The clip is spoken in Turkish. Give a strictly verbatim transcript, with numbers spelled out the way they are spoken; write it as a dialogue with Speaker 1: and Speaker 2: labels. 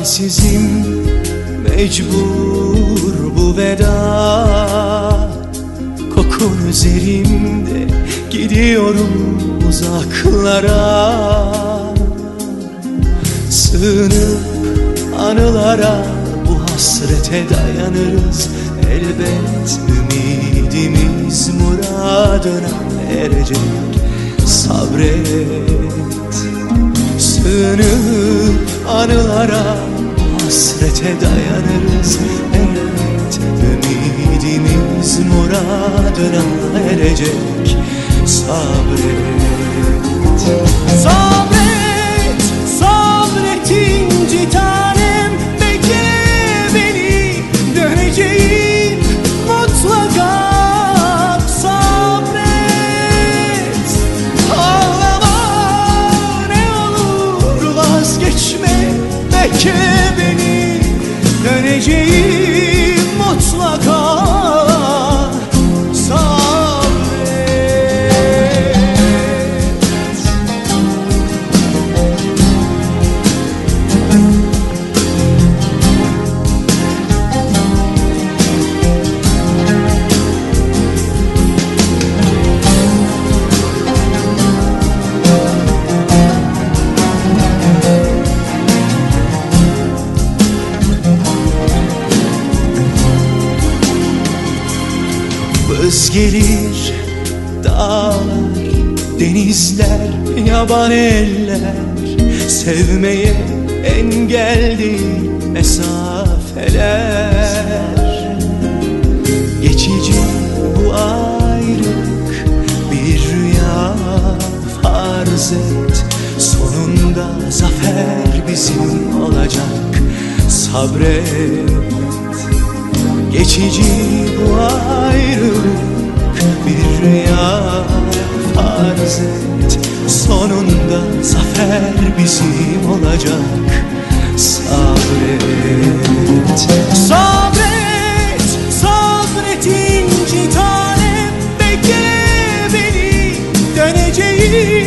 Speaker 1: çaresizim, mecbur bu veda. Kokun üzerimde, gidiyorum uzaklara. Sığınıp anılara, bu hasrete dayanırız elbet. Ümidimiz muradına erecek, sabret. Sığınıp anılara, bu hasrete dayanırız elbet. Ümidimiz muradına erecek, sabret. Sabret, sabret inci tanem, bekle beni, döneceğim mutlaka. Sabret, ağlama ne olur, vazgeçme, bekle beni, döneceğim mutlaka. Vız gelir dağlar, denizler, yaban eller, sevmeye engel değil mesafeler. Geçici bu ayrılık, bir rüya farz et. Sonunda zafer bizim olacak, sabret. Geçici bu ayrılık, bir rüya farz et. Sonunda zafer bizim olacak, sabret. Sabret, sabret inci tanem, bekle beni, döneceğim